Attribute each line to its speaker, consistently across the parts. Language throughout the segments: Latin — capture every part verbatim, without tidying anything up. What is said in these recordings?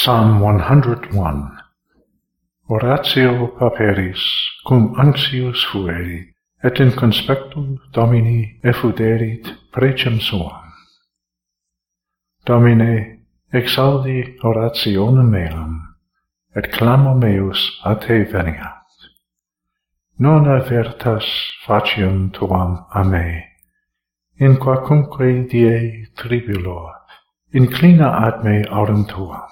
Speaker 1: Psalm one hundred one. Oratio paperis, cum anxius fuerit, et in conspectu Domini effuderit precem suam. Domine, exaudi orationem meam, et clamo meus a te veniat. Non avertas faciam tuam a me, in quacumque die tribulo, inclina ad me aurem tuam.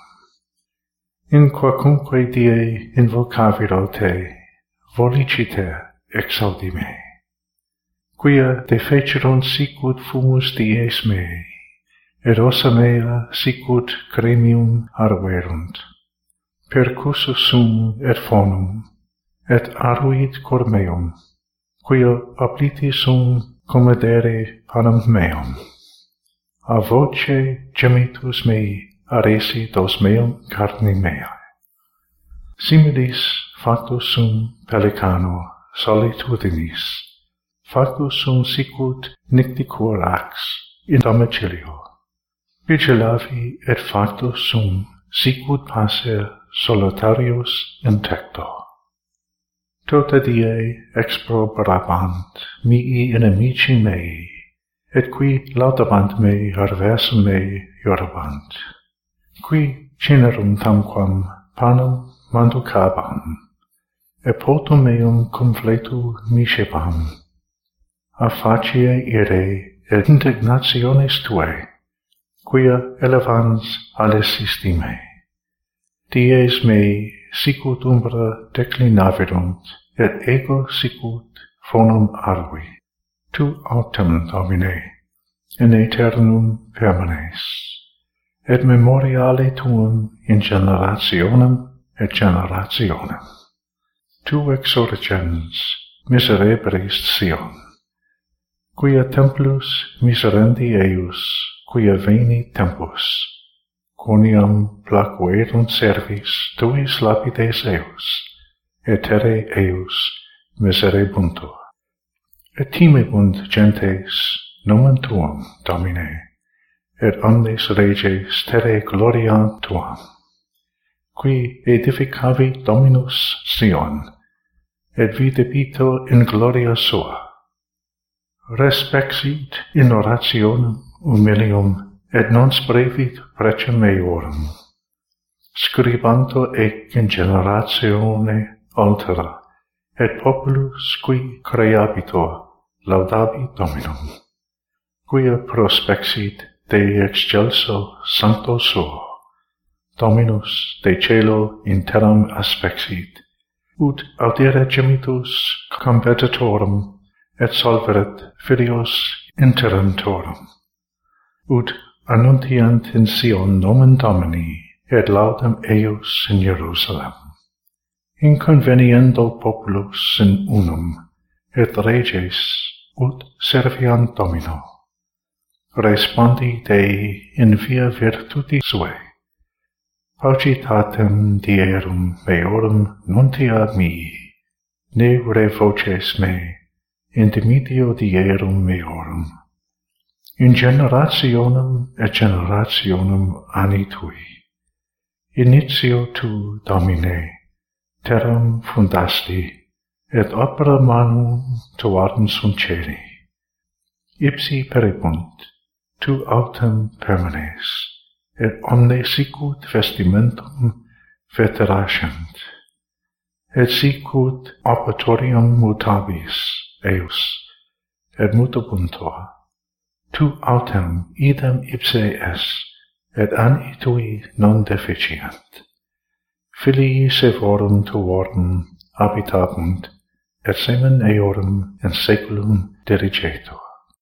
Speaker 1: In quacumque die invocaviro te, voliciter exaudi me. Quia defecerunt sicut fumus dies mei, et ossa mea sicut cremium arverunt. Percussus sum et fonum, et aruit cor meum, quia obliti sum comedere panem meum. A voce gemitus mei aresi dos meum carni meae. Similis factus sum pelicano solitudinis, factus sum sicut nicticur ax in domicilio. Vigilavi et factus sum sicut passer solitarius in tecto. Tota die exprobrabant mihi inimici mei, et qui laudabant me adversum mei iorabant. Qui generum tamquam panem manducabam, et potum meum cum fletu miscebam. A facie ire et indignationes tuae, quia elevans alesisti me. Dies mei sicut umbra declinavirunt, et ego sicut fonum arvi. Tu autem, Domine, in aeternum permanes, et memoriale tuum in generationem et generationem. Tu exsurgens misereberis Sion, quia templus miserendi eius, quia veni tempus, quoniam placuerunt servis tuis lapides eius, et terre eius miserebuntur. Et timebunt gentes nomen tuam, Domine, et omnes reges terre gloriam tuam. Qui edificavi Dominus Sion, et videbito in gloria sua. Respexit in orationem humilium, et non sprevit precem meorum. Scribanto ec in generatione altera, et populus qui creabitur laudabi Dominum. Quia prospexit de excelso sancto suo, Dominus de celo in terram aspexit, ut audire gemitus competitorum, et solveret filios interentorum, ut annuntiant in Sion nomen Domini, et laudem eius in Jerusalem. Inconveniendo populus in unum, et reges ut serviant Domino. Respondi Dei in via virtuti suae. Paucitatem dierum meorum nuntia mii, ne revoces me, in dimitio dierum meorum. In generationem et generationem anni tui. Initio tu, Domine, terram fundasti, et opera manum tuarum sunt celi. Ipsi peribunt, tu autem permanes, et omne sicut vestimentum veterascent, et sicut operatorium mutabis eius, et mutabuntur. Tu autem idem ipse es, et anni tui non deficient. Filii sevorum tuorum habitabunt, et semen eorum in saeculum dirigetur.